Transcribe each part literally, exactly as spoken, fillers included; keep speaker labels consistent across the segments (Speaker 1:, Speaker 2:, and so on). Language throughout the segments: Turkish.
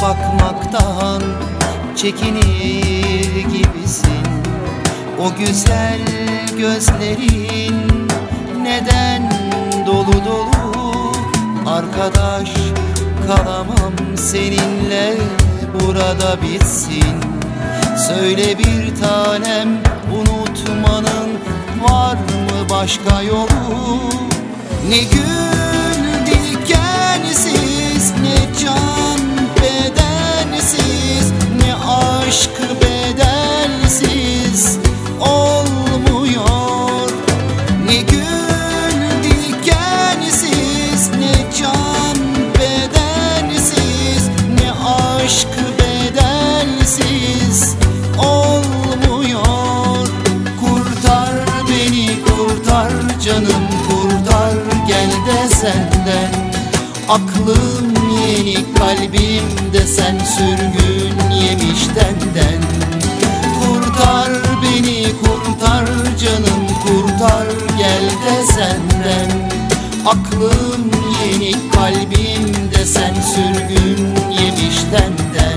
Speaker 1: bakmaktan çekinir gibisin. O güzel gözlerin neden dolu dolu? Arkadaş kalamam seninle, burada bitsin. Söyle bir tanem, unutmanın var mı başka yolu? Ne gül dikensiz, ne can bedensiz, ne aşk bedelsiz olmuyor. Ne gül dikensiz, ne can bedensiz, ne aşk bedelsiz olmuyor. Kurtar beni, kurtar canım, kurtar gel de senden. Aklım yeni, kalbimde sen sürgün yemiş denden. Kurtar beni, kurtar canım, kurtar gel de senden. Aklım yeni, kalbimde sen sürgün yemiş denden.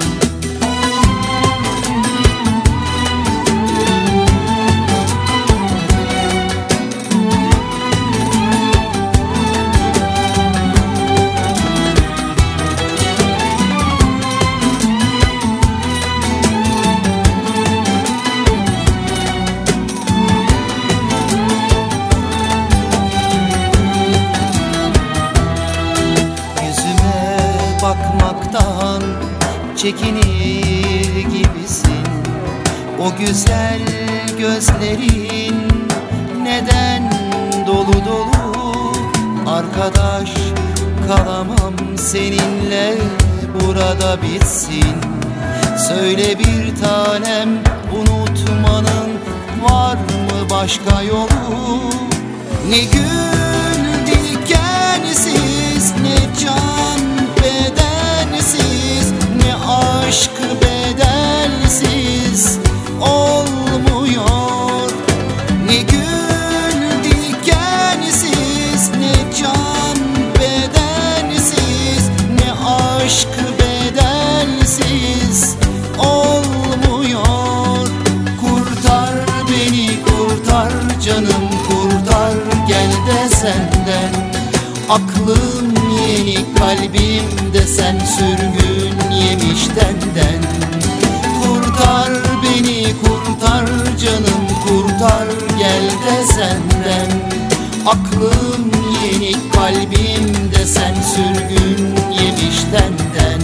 Speaker 1: Bakmaktan çekinir gibisin. O güzel gözlerin neden dolu dolu? Arkadaş kalamam seninle, burada bitsin. Söyle bir tanem, unutmanın var mı başka yolu? Ne gül dikensiz, ne can bedensiz, ne aşk bedelsiz olmuyor. Ne gül dikensiz, ne can bedensiz, ne aşk bedelsiz olmuyor. Kurtar beni, kurtar canım, kurtar gel de senden. Aklım yeni, kalbimde sen sürgün yemiş denden. Kurtar beni, kurtar canım, kurtar gel de senden. Aklım yeni, kalbimde sen sürgün yemiş denden.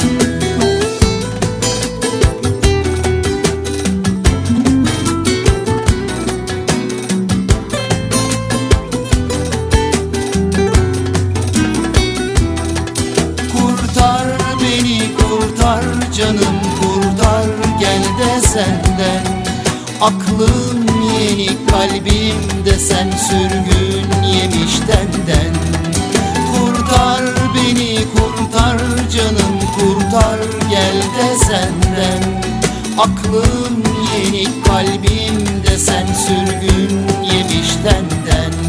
Speaker 1: Kurtar canım, kurtar gel de senden. Aklım yeni, kalbimde sen sürgün yemiş denden. Kurtar beni, kurtar canım, kurtar gel de senden. Aklım yeni, kalbimde sen sürgün yemiş denden.